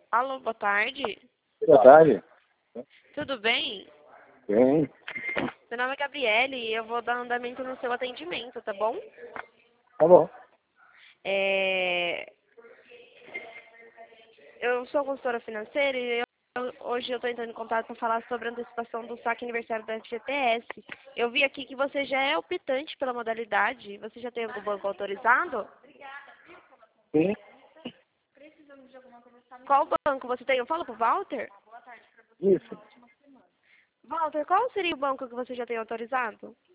Alô, boa tarde. Boa tarde. Tudo bem? Bem. Meu nome é Gabriele e eu vou dar andamento no seu atendimento, tá bom? Tá bom. Eu sou consultora financeira e hoje eu estou entrando em contato para falar sobre a antecipação do saque aniversário da FGTS. Eu vi aqui que você já é optante pela modalidade. Você já tem algum banco autorizado? Sim. Qual banco você tem? Eu falo pro Walter? Isso. Walter, qual seria o banco que você já tem autorizado?